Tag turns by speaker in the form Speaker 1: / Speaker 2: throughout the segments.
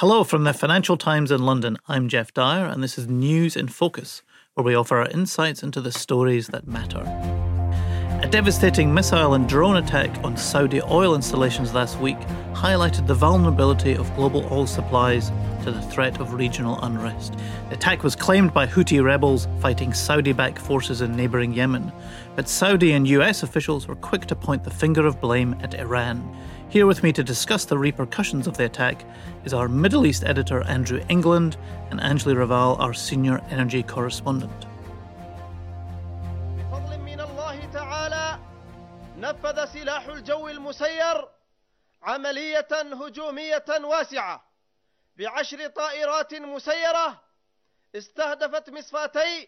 Speaker 1: Hello from the Financial Times in London. I'm Jeff Dyer, and this is News in Focus, where we offer our insights into the stories that matter. A devastating missile and drone attack on Saudi oil installations last week highlighted the vulnerability of global oil supplies to the threat of regional unrest. The attack was claimed by Houthi rebels fighting Saudi-backed forces in neighbouring Yemen, but Saudi and US officials were quick to point the finger of blame at Iran. Here with me to discuss the repercussions of the attack is our Middle East editor Andrew England and Anjali Raval, our senior energy correspondent.
Speaker 2: نفذ سلاح الجو المسير عملية هجومية واسعة ب10 طائرات مسيرة استهدفت مصفاتي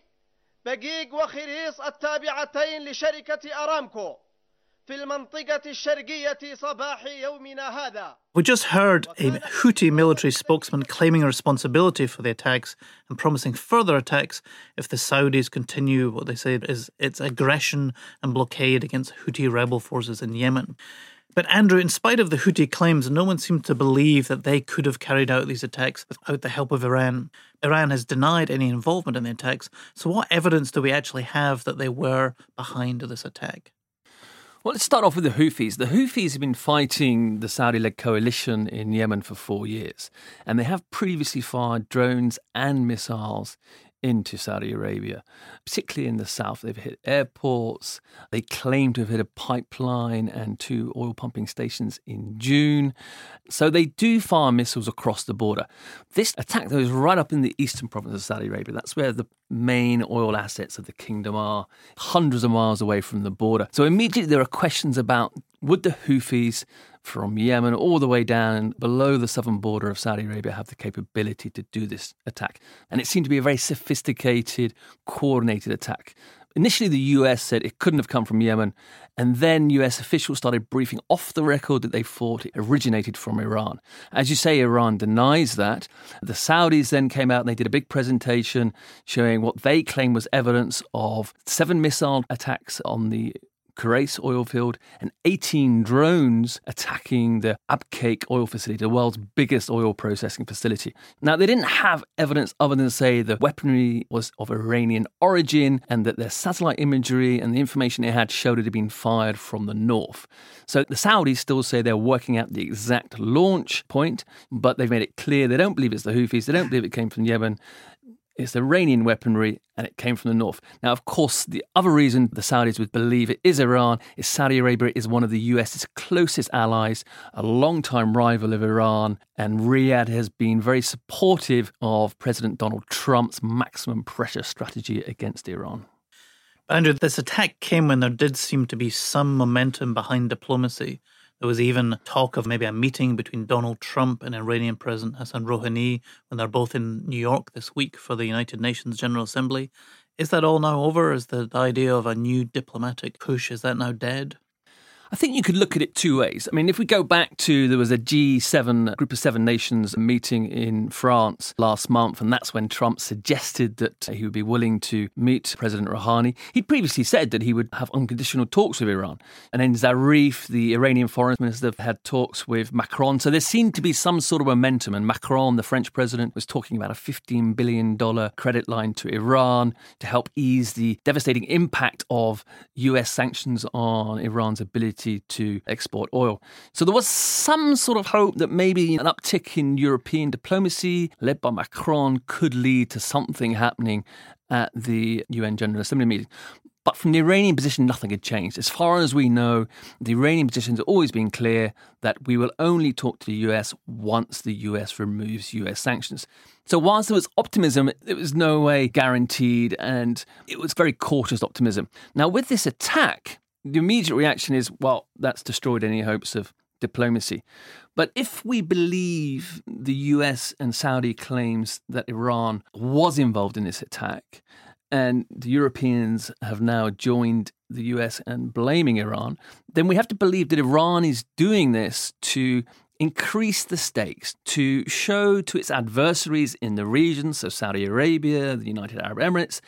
Speaker 2: بقيق وخريص التابعتين لشركة أرامكو في المنطقة الشرقية صباح يومنا هذا.
Speaker 1: We just heard a Houthi military spokesman claiming responsibility for the attacks and promising further attacks if the Saudis continue what they say is its aggression and blockade against Houthi rebel forces in Yemen. But Andrew, in spite of the Houthi claims, no one seemed to believe that they could have carried out these attacks without the help of Iran. Iran has denied any involvement in the attacks, so what evidence do we actually have that they were behind this attack?
Speaker 3: Well, let's start off with the Houthis. The Houthis have been fighting the Saudi-led coalition in Yemen for 4 years, and they have previously fired drones and missiles into Saudi Arabia, particularly in the south. They've hit airports. They claim to have hit a pipeline and 2 oil pumping stations in June. So they do fire missiles across the border. This attack, though, is right up in the eastern province of Saudi Arabia. That's where the main oil assets of the kingdom are, hundreds of miles away from the border. So immediately there are questions about would the Houthis from Yemen all the way down below the southern border of Saudi Arabia have the capability to do this attack? And it seemed to be a very sophisticated, coordinated attack. Initially, the US said it couldn't have come from Yemen, and then US officials started briefing off the record that they thought it originated from Iran. As you say, Iran denies that. The Saudis then came out and they did a big presentation showing what they claim was evidence of 7 missile attacks on the Khurais oil field and 18 drones attacking the Abqaiq oil facility, the world's biggest oil processing facility. Now, they didn't have evidence other than say the weaponry was of Iranian origin and that their satellite imagery and the information they had showed it had been fired from the north. So the Saudis still say they're working out the exact launch point, but they've made it clear they don't believe it's the Houthis, they don't believe it came from Yemen. It's Iranian weaponry and it came from the north. Now, of course, the other reason the Saudis would believe it is Iran is Saudi Arabia is one of the US's closest allies, a long-time rival of Iran, and Riyadh has been very supportive of President Donald Trump's maximum pressure strategy against Iran.
Speaker 1: Andrew, this attack came when there did seem to be some momentum behind diplomacy. There was even talk of maybe a meeting between Donald Trump and Iranian President Hassan Rouhani when they're both in New York this week for the United Nations General Assembly. Is that all now over? Is the idea of a new diplomatic push, is that now dead?
Speaker 3: I think you could look at it 2 ways. I mean, if we go back to, there was a G7, group of 7 nations meeting in France last month, and that's when Trump suggested that he would be willing to meet President Rouhani. He previously said that he would have unconditional talks with Iran. And then Zarif, the Iranian foreign minister, had talks with Macron. So there seemed to be some sort of momentum. And Macron, the French president, was talking about a $15 billion credit line to Iran to help ease the devastating impact of US sanctions on Iran's ability to export oil. So there was some sort of hope that maybe an uptick in European diplomacy led by Macron could lead to something happening at the UN General Assembly meeting. But from the Iranian position, nothing had changed. As far as we know, the Iranian position has always been clear that we will only talk to the US once the US removes US sanctions. So whilst there was optimism, it was no way guaranteed, and it was very cautious optimism. Now, with this attack, the immediate reaction is, well, that's destroyed any hopes of diplomacy. But if we believe the US and Saudi claims that Iran was involved in this attack, and the Europeans have now joined the US in blaming Iran, then we have to believe that Iran is doing this to increase the stakes, to show to its adversaries in the region, so Saudi Arabia, the United Arab Emirates,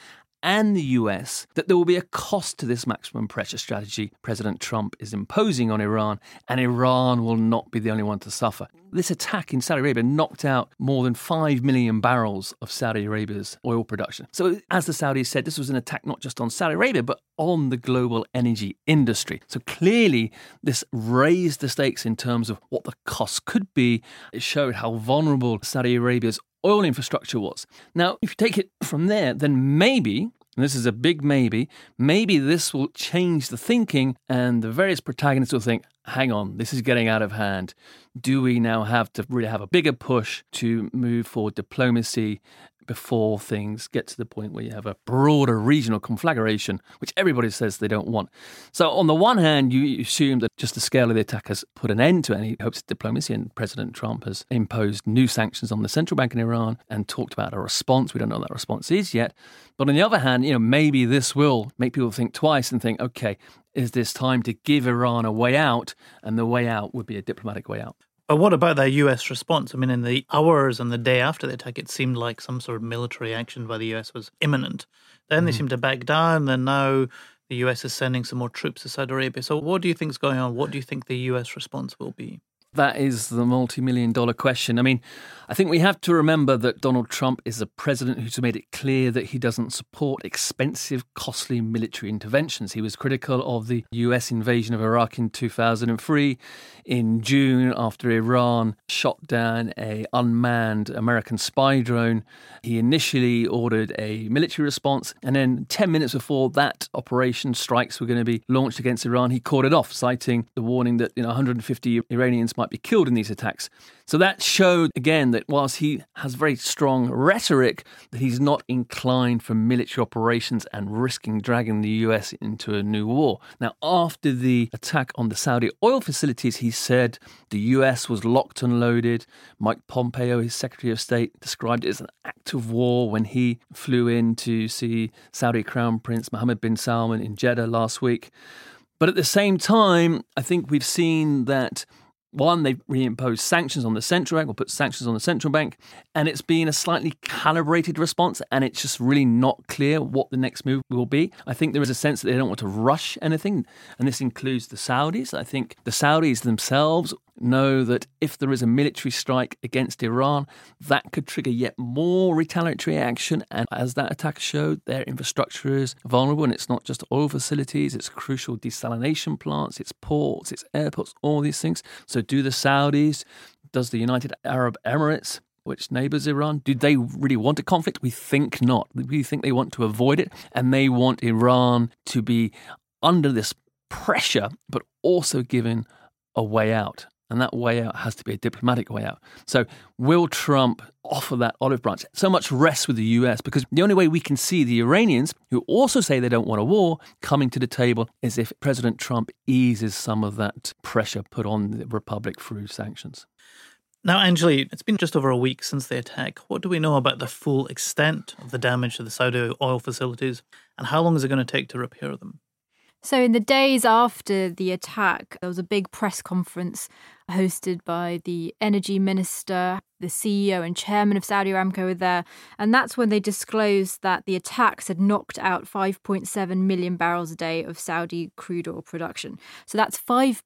Speaker 3: and the US that there will be a cost to this maximum pressure strategy President Trump is imposing on Iran, and Iran will not be the only one to suffer. This attack in Saudi Arabia knocked out more than 5 million barrels of Saudi Arabia's oil production. So as the Saudis said, this was an attack not just on Saudi Arabia, but on the global energy industry. So clearly this raised the stakes in terms of what the cost could be. It showed how vulnerable Saudi Arabia's oil infrastructure was. Now, if you take it from there, then maybe, and this is a big maybe this will change the thinking and the various protagonists will think, hang on, this is getting out of hand. Do we now have to really have a bigger push to move forward diplomacy before things get to the point where you have a broader regional conflagration, which everybody says they don't want? So on the one hand, you assume that just the scale of the attack has put an end to any hopes of diplomacy, and President Trump has imposed new sanctions on the central bank in Iran and talked about a response. We don't know what that response is yet. But on the other hand, maybe this will make people think twice and think, okay, is this time to give Iran a way out? And the way out would be a diplomatic way out.
Speaker 1: But what about their US response? I mean, in the hours and the day after the attack, it seemed like some sort of military action by the US was imminent. Then they seemed to back down, and now the US is sending some more troops to Saudi Arabia. So what do you think is going on? What do you think the US response will be?
Speaker 3: That is the multi-million-dollar question. I mean, I think we have to remember that Donald Trump is a president who's made it clear that he doesn't support expensive, costly military interventions. He was critical of the US invasion of Iraq in 2003. In June, after Iran shot down an unmanned American spy drone, he initially ordered a military response, and then 10 minutes before that operation, strikes were going to be launched against Iran, he called it off, citing the warning that 150 Iranians might be killed in these attacks. So that showed, again, that whilst he has very strong rhetoric, that he's not inclined for military operations and risking dragging the US into a new war. Now, after the attack on the Saudi oil facilities, he said the US was locked and loaded. Mike Pompeo, his Secretary of State, described it as an act of war when he flew in to see Saudi Crown Prince Mohammed bin Salman in Jeddah last week. But at the same time, I think we've seen that one, they've reimposed sanctions on the central bank, or put sanctions on the central bank, and it's been a slightly calibrated response, and it's just really not clear what the next move will be. I think there is a sense that they don't want to rush anything, and this includes the Saudis. I think the Saudis themselves know that if there is a military strike against Iran, that could trigger yet more retaliatory action. And as that attack showed, their infrastructure is vulnerable, and it's not just oil facilities, it's crucial desalination plants, it's ports, it's airports, all these things. So do the Saudis, does the United Arab Emirates, which neighbours Iran, do they really want a conflict? We think not. We think they want to avoid it, and they want Iran to be under this pressure, but also given a way out. And that way out has to be a diplomatic way out. So will Trump offer that olive branch? So much rests with the US, because the only way we can see the Iranians, who also say they don't want a war, coming to the table is if President Trump eases some of that pressure put on the Republic through sanctions.
Speaker 1: Now, Anjali, it's been just over a week since the attack. What do we know about the full extent of the damage to the Saudi oil facilities, and how long is it going to take to repair them?
Speaker 4: So in the days after the attack, there was a big press conference hosted by the energy minister, the CEO and chairman of Saudi Aramco were there. And that's when they disclosed that the attacks had knocked out 5.7 million barrels a day of Saudi crude oil production. So that's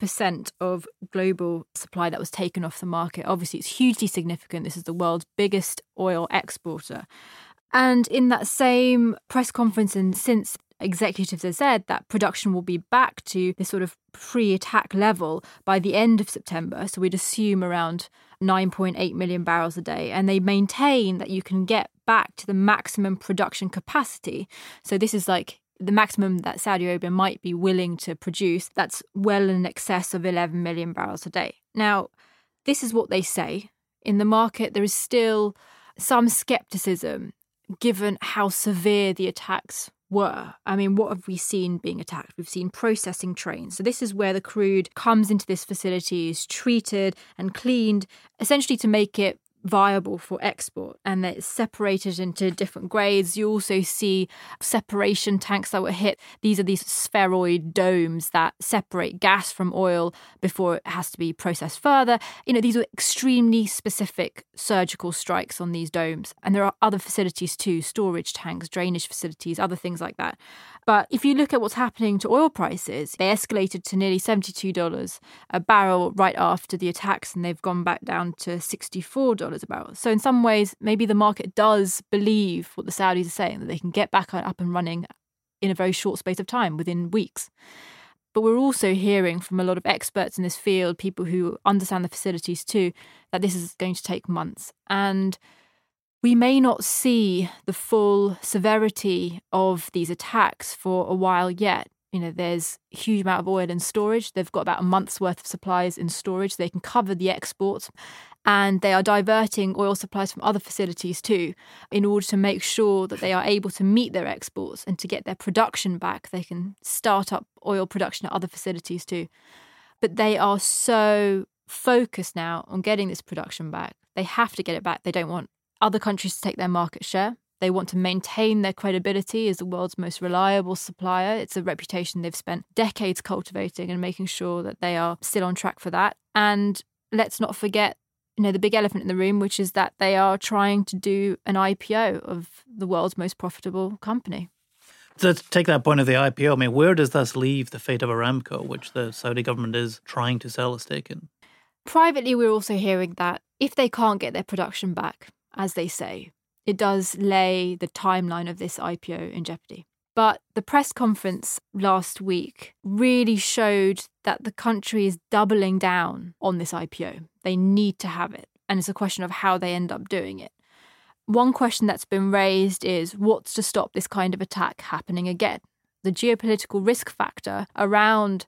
Speaker 4: 5% of global supply that was taken off the market. Obviously, it's hugely significant. This is the world's biggest oil exporter. And in that same press conference, and since, executives have said that production will be back to this sort of pre-attack level by the end of September. So we'd assume around 9.8 million barrels a day. And they maintain that you can get back to the maximum production capacity. So this is like the maximum that Saudi Arabia might be willing to produce. That's well in excess of 11 million barrels a day. Now, this is what they say. In the market, there is still some skepticism given how severe the attacks were. I mean, what have we seen being attacked? We've seen processing trains. So this is where the crude comes into this facility, is treated and cleaned, essentially to make it viable for export, and it's separated into different grades. You also see separation tanks that were hit. These are these spheroid domes that separate gas from oil before it has to be processed further. These are extremely specific surgical strikes on these domes. And there are other facilities too, storage tanks, drainage facilities, other things like that. But if you look at what's happening to oil prices, they escalated to nearly $72 a barrel right after the attacks, and they've gone back down to $64 a barrel. So in some ways, maybe the market does believe what the Saudis are saying, that they can get back up and running in a very short space of time, within weeks. But we're also hearing from a lot of experts in this field, people who understand the facilities too, that this is going to take months. And we may not see the full severity of these attacks for a while yet. There's a huge amount of oil in storage. They've got about a month's worth of supplies in storage. They can cover the exports. And they are diverting oil supplies from other facilities too, in order to make sure that they are able to meet their exports and to get their production back. They can start up oil production at other facilities too. But they are so focused now on getting this production back. They have to get it back. They don't want other countries to take their market share. They want to maintain their credibility as the world's most reliable supplier. It's a reputation they've spent decades cultivating and making sure that they are still on track for that. And let's not forget, the big elephant in the room, which is that they are trying to do an IPO of the world's most profitable company.
Speaker 1: To take that point of the IPO, where does this leave the fate of Aramco, which the Saudi government is trying to sell a stake in?
Speaker 4: Privately, we're also hearing that if they can't get their production back, as they say, it does lay the timeline of this IPO in jeopardy. But the press conference last week really showed that the country is doubling down on this IPO. They need to have it. And it's a question of how they end up doing it. One question that's been raised is what's to stop this kind of attack happening again? The geopolitical risk factor around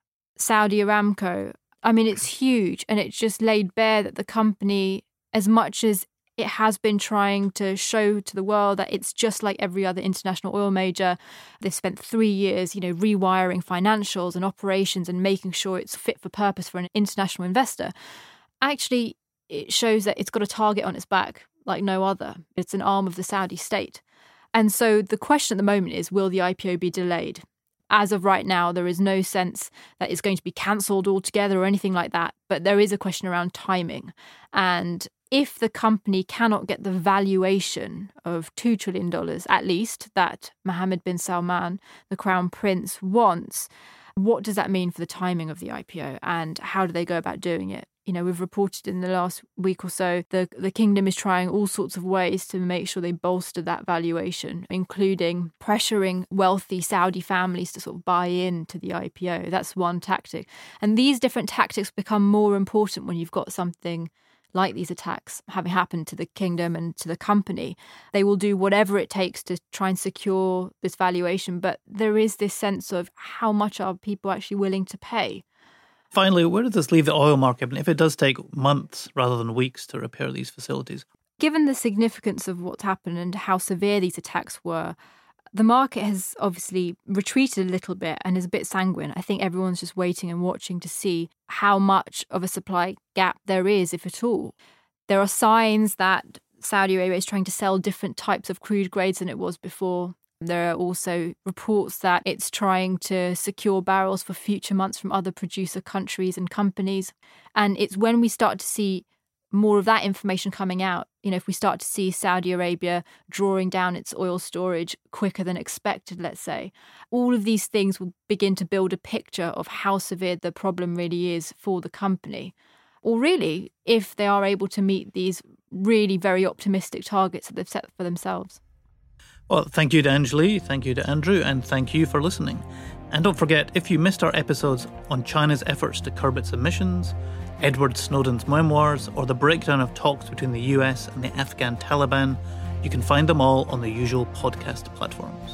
Speaker 4: Saudi Aramco, it's huge. And it's just laid bare that the company, as much as it has been trying to show to the world that it's just like every other international oil major. They've spent 3 years, rewiring financials and operations and making sure it's fit for purpose for an international investor. Actually, it shows that it's got a target on its back like no other. It's an arm of the Saudi state. And so the question at the moment is, will the IPO be delayed? As of right now, there is no sense that it's going to be cancelled altogether or anything like that. But there is a question around timing. And if the company cannot get the valuation of $2 trillion, at least, that Mohammed bin Salman, the Crown Prince, wants, what does that mean for the timing of the IPO and how do they go about doing it? We've reported in the last week or so, the kingdom is trying all sorts of ways to make sure they bolster that valuation, including pressuring wealthy Saudi families to sort of buy into the IPO. That's one tactic. And these different tactics become more important when you've got something like these attacks having happened to the kingdom and to the company. They will do whatever it takes to try and secure this valuation. But there is this sense of how much are people actually willing to pay?
Speaker 1: Finally, where does this leave the oil market if it does take months rather than weeks to repair these facilities?
Speaker 4: Given the significance of what's happened and how severe these attacks were, the market has obviously retreated a little bit and is a bit sanguine. I think everyone's just waiting and watching to see how much of a supply gap there is, if at all. There are signs that Saudi Arabia is trying to sell different types of crude grades than it was before. There are also reports that it's trying to secure barrels for future months from other producer countries and companies. And it's when we start to see more of that information coming out, if we start to see Saudi Arabia drawing down its oil storage quicker than expected, let's say, all of these things will begin to build a picture of how severe the problem really is for the company. Or really, if they are able to meet these really very optimistic targets that they've set for themselves.
Speaker 1: Well, thank you to Anjali, thank you to Andrew, and thank you for listening. And don't forget, if you missed our episodes on China's efforts to curb its emissions, Edward Snowden's memoirs, or the breakdown of talks between the US and the Afghan Taliban, you can find them all on the usual podcast platforms.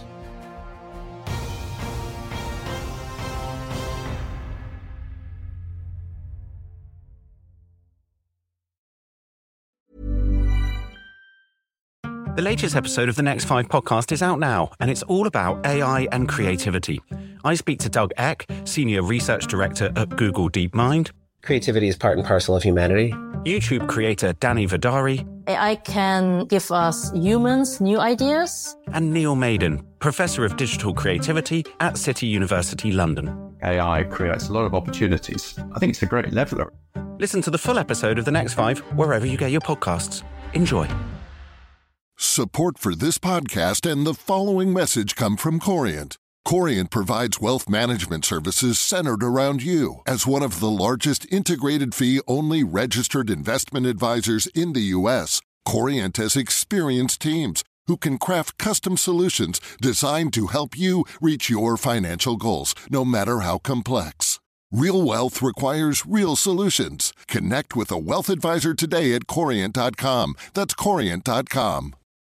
Speaker 5: The latest episode of the Next 5 podcast is out now, and it's all about AI and creativity. I speak to Doug Eck, Senior Research Director at Google DeepMind,
Speaker 6: Creativity is part and parcel of humanity.
Speaker 5: YouTube creator Danny Vidari.
Speaker 7: AI can give us humans new ideas.
Speaker 5: And Neil Maiden, Professor of Digital Creativity at City University London.
Speaker 8: AI creates a lot of opportunities. I think it's a great leveler.
Speaker 5: Listen to the full episode of The Next 5 wherever you get your podcasts. Enjoy.
Speaker 9: Support for this podcast and the following message come from Corient. Corient provides wealth management services centered around you. As one of the largest integrated fee-only registered investment advisors in the U.S., Corient has experienced teams who can craft custom solutions designed to help you reach your financial goals, no matter how complex. Real wealth requires real solutions. Connect with a wealth advisor today at Corient.com. That's Corient.com.